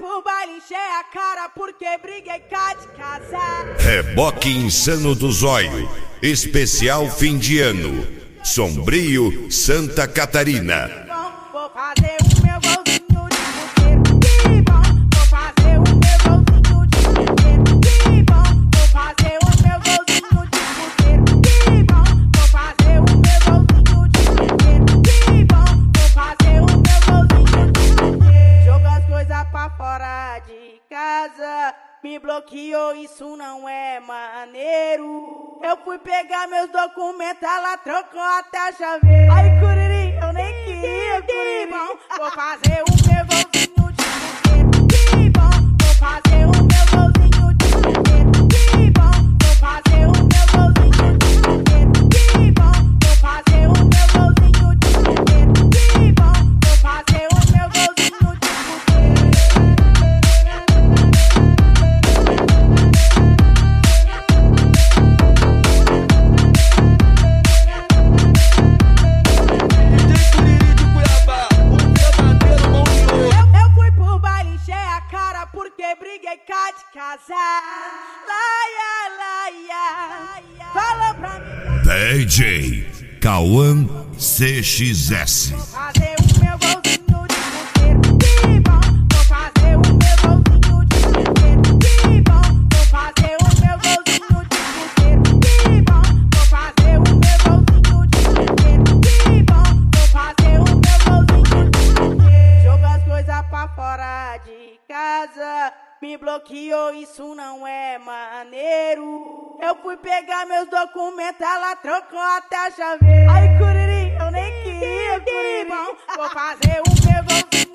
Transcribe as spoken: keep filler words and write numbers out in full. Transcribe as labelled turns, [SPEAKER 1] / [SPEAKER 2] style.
[SPEAKER 1] pro baile encher a cara porque briguei cá de casar.
[SPEAKER 2] Reboque Insano do Zóio, especial fim de ano, Sombrio, Santa Catarina.
[SPEAKER 1] Vou fazer o meu golzinho de puteiro, que bom. Vou fazer o meu golzinho de puteiro, que bom. Vou fazer o meu golzinho de puteiro, que bom. Vou fazer o meu golzinho de puteiro, que bom. Vou fazer o meu golzinho de puteiro. Joga as coisas pra fora de casa, me bloqueou, isso não é maneiro. Eu fui pegar meus documentos, ela trocou até a chaveira. Ai, Curiri, eu nem queria, Curiri. Vou fazer o meu golzinho de puteiro, que bom. Vou fazer o meu golzinho de puteiro, que bom. Vou fazer o meu golzinho de puteiro, que bom. Vou fazer o meu golzinho de puteiro, que bom. Vou fazer o meu golzinho de puteiro. Porque briguei cá de casar. Laia, laia, fala pra mim.
[SPEAKER 2] D J Cauã C X S.
[SPEAKER 1] Vou fazer o meu golzinho de puteiro, que bom. Vou fazer o meu golzinho de puteiro, que bom. Vou fazer o meu golzinho de puteiro, que bom. Vou fazer o meu golzinho de puteiro, que bom. Vou fazer o meu golzinho de puteiro. Joga as coisas pra fora de casa, me bloqueou, isso não é maneiro. Eu fui pegar meus documentos, ela trocou até a chaveira. Ai, Curiri, eu nem queria, Curiri. Vou fazer o meu golzinho